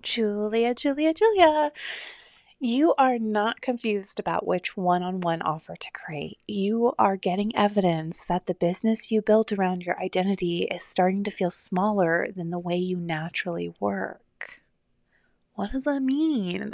Julia. You are not confused about which one-on-one offer to create. You are getting evidence that the business you built around your identity is starting to feel smaller than the way you naturally work. What does that mean?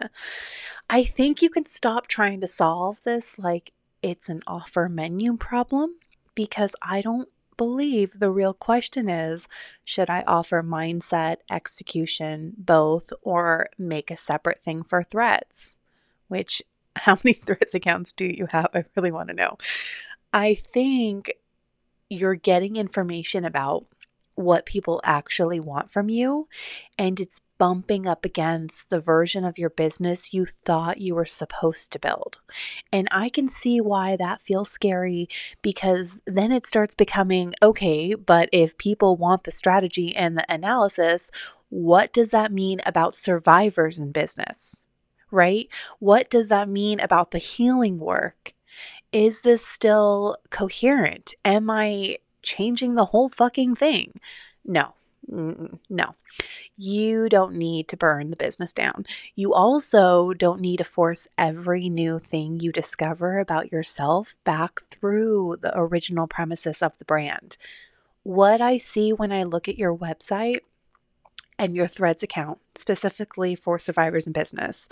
I think you can stop trying to solve this like it's an offer menu problem, because I don't believe the real question is, should I offer mindset, execution, both, or make a separate thing for threads? Which, how many threads accounts do you have? I really want to know. I think you're getting information about what people actually want from you, and it's bumping up against the version of your business you thought you were supposed to build. And I can see why that feels scary, because then it starts becoming, okay, but if people want the strategy and the analysis, what does that mean about survivors in business? Right? What does that mean about the healing work? Is this still coherent? Am I changing the whole fucking thing? No. No. You don't need to burn the business down. You also don't need to force every new thing you discover about yourself back through the original premises of the brand. What I see when I look at your website and your Threads account, specifically for survivors in business,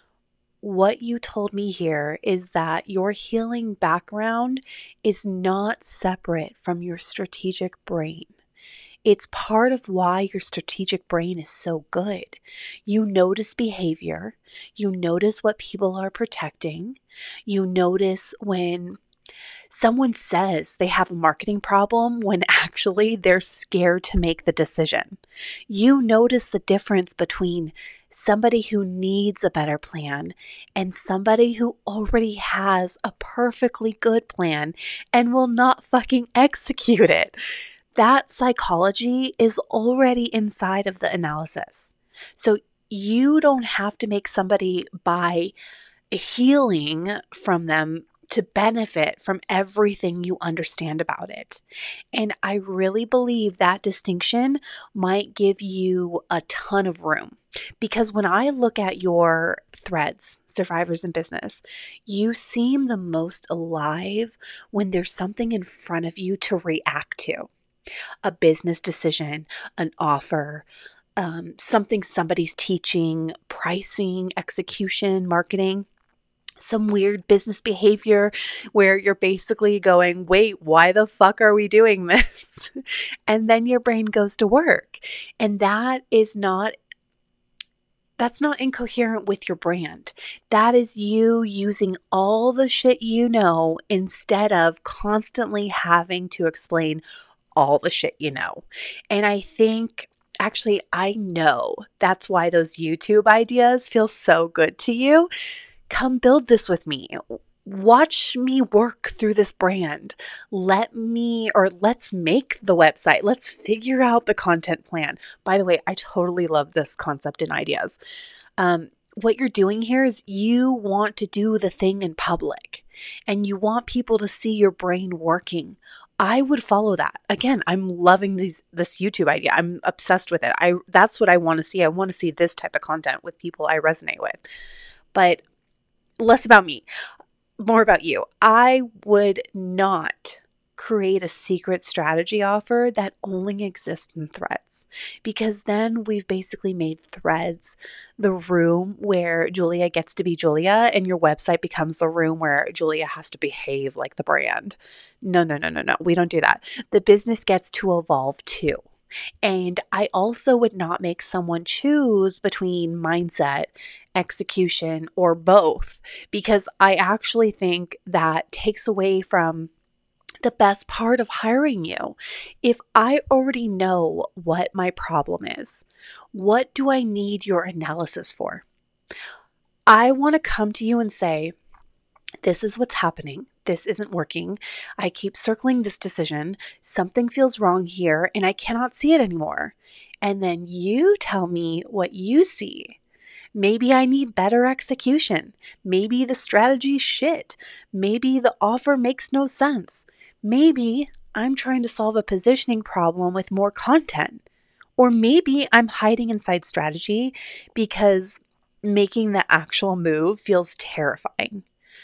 what you told me here is that your healing background is not separate from your strategic brain. It's part of why your strategic brain is so good. You notice behavior. You notice what people are protecting. You notice when someone says they have a marketing problem when actually they're scared to make the decision. You notice the difference between somebody who needs a better plan and somebody who already has a perfectly good plan and will not fucking execute it. That psychology is already inside of the analysis. So you don't have to make somebody buy healing from them to benefit from everything you understand about it. And I really believe that distinction might give you a ton of room. Because when I look at your threads, survivors in business, you seem the most alive when there's something in front of you to react to. A business decision, an offer, something somebody's teaching, pricing, execution, marketing, some weird business behavior where you're basically going, wait, why the fuck are we doing this? And then your brain goes to work. And that's not incoherent with your brand. That is you using all the shit you know instead of constantly having to explain all the shit you know. And I think, actually, I know that's why those YouTube ideas feel so good to you. Come build this with me. Watch me work through this brand. Let's make the website. Let's figure out the content plan. By the way, I totally love this concept and ideas. What you're doing here is you want to do the thing in public and you want people to see your brain working. I would follow that. Again, I'm loving this YouTube idea. I'm obsessed with it. That's what I want to see. I want to see this type of content with people I resonate with. But less about me, more about you. I would not create a secret strategy offer that only exists in Threads, because then we've basically made Threads the room where Julia gets to be Julia and your website becomes the room where Julia has to behave like the brand. No. We don't do that. The business gets to evolve too. And I also would not make someone choose between mindset, execution, or both, because I actually think that takes away from the best part of hiring you. If I already know what my problem is, what do I need your analysis for? I want to come to you and say, this is what's happening. This isn't working. I keep circling this decision. Something feels wrong here and I cannot see it anymore. And then you tell me what you see. Maybe I need better execution. Maybe the strategy's shit. Maybe the offer makes no sense. Maybe I'm trying to solve a positioning problem with more content. Or maybe I'm hiding inside strategy because making the actual move feels terrifying.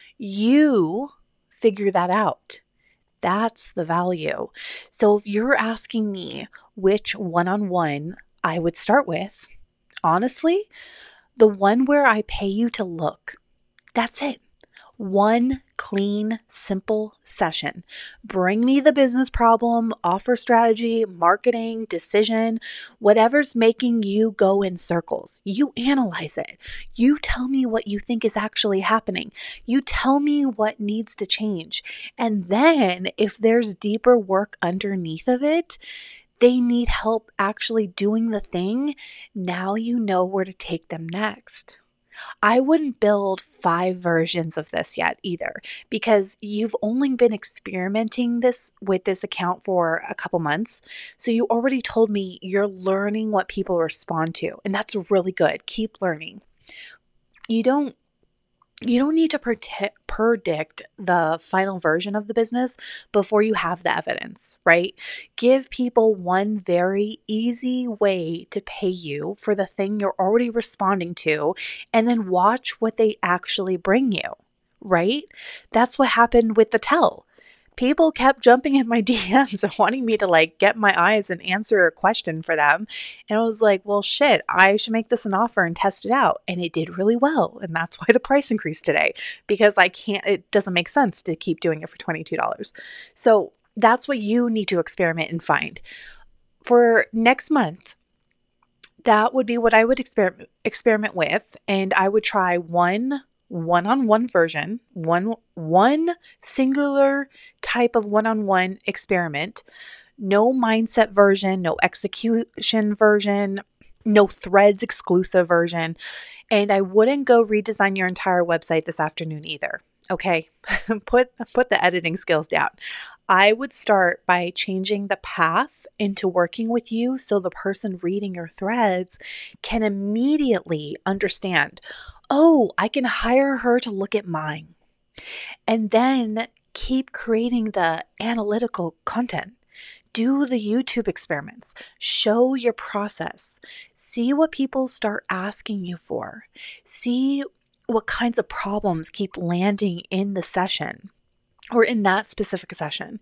You figure that out. That's the value. So if you're asking me which one-on-one I would start with, honestly, the one where I pay you to look. That's it. One clean, simple session. Bring me the business problem, offer strategy, marketing, decision, whatever's making you go in circles. You analyze it. You tell me what you think is actually happening. You tell me what needs to change. And then if there's deeper work underneath of it, they need help actually doing the thing. Now you know where to take them next. I wouldn't build 5 versions of this yet either, because you've only been experimenting this with this account for a couple months. So you already told me you're learning what people respond to, and that's really good. Keep learning. You don't need to predict the final version of the business before you have the evidence, right? Give people one very easy way to pay you for the thing you're already responding to, and then watch what they actually bring you, right? That's what happened with the tell. People kept jumping in my DMs and wanting me to get my eyes and answer a question for them. And I was like, well, shit, I should make this an offer and test it out. And it did really well. And that's why the price increased today, because it doesn't make sense to keep doing it for $22. So that's what you need to experiment and find. For next month, that would be what I would experiment with. And I would try one-on-one version, one singular type of one-on-one experiment, no mindset version, no execution version, no threads exclusive version. And I wouldn't go redesign your entire website this afternoon either. Okay, put the editing skills down. I would start by changing the path into working with you so the person reading your threads can immediately understand, oh, I can hire her to look at mine. And then keep creating the analytical content. Do the YouTube experiments. Show your process. See what people start asking you for. See what kinds of problems keep landing in the session or in that specific session.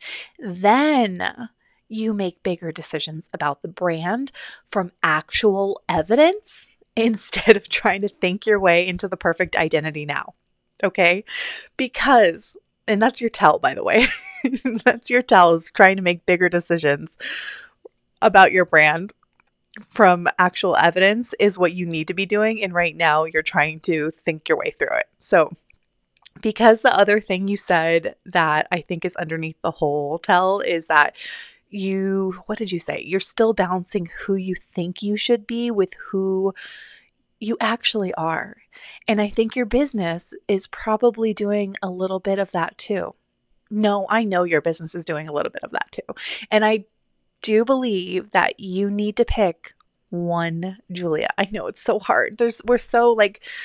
Then you make bigger decisions about the brand from actual evidence instead of trying to think your way into the perfect identity now. Okay? Because, and that's your tell, by the way. That's your tell, is trying to make bigger decisions about your brand from actual evidence is what you need to be doing. And right now you're trying to think your way through it. So because the other thing you said that I think is underneath the whole tell is that what did you say? You're still balancing who you think you should be with who you actually are. And I think your business is probably doing a little bit of that too. No, I know your business is doing a little bit of that too. And I do believe that you need to pick one Julia. I know it's so hard. We're so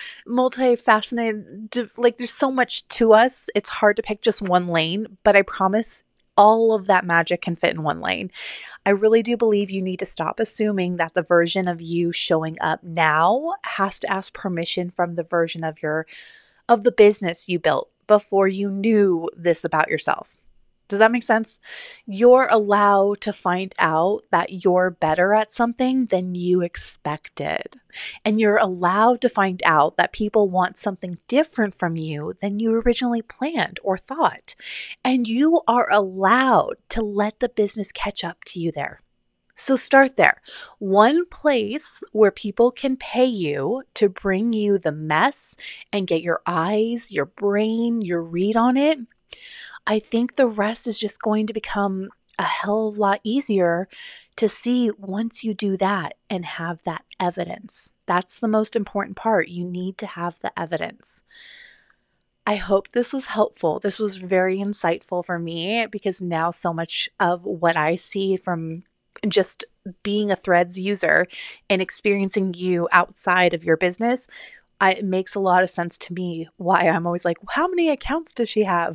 multifaceted. There's so much to us. It's hard to pick just one lane, but I promise all of that magic can fit in one lane. I really do believe you need to stop assuming that the version of you showing up now has to ask permission from the version of the business you built before you knew this about yourself. Does that make sense? You're allowed to find out that you're better at something than you expected. And you're allowed to find out that people want something different from you than you originally planned or thought. And you are allowed to let the business catch up to you there. So start there. One place where people can pay you to bring you the mess and get your eyes, your brain, your read on it. I think the rest is just going to become a hell of a lot easier to see once you do that and have that evidence. That's the most important part. You need to have the evidence. I hope this was helpful. This was very insightful for me because now so much of what I see from just being a Threads user and experiencing you outside of your business, it makes a lot of sense to me why I'm always like, how many accounts does she have?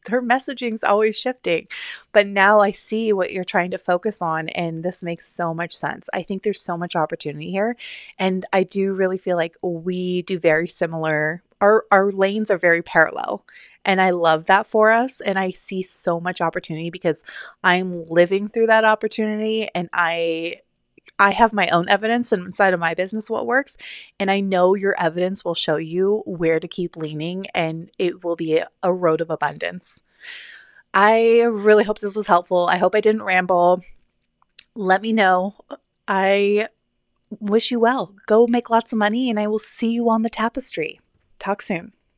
their messaging's always shifting. But now I see what you're trying to focus on, and this makes so much sense. I think there's so much opportunity here, and I do really feel like we do very similar. Our lanes are very parallel. And I love that for us. And I see so much opportunity because I'm living through that opportunity, and I have my own evidence inside of my business what works, and I know your evidence will show you where to keep leaning, and it will be a road of abundance. I really hope this was helpful. I hope I didn't ramble. Let me know. I wish you well. Go make lots of money, and I will see you on the tapestry. Talk soon.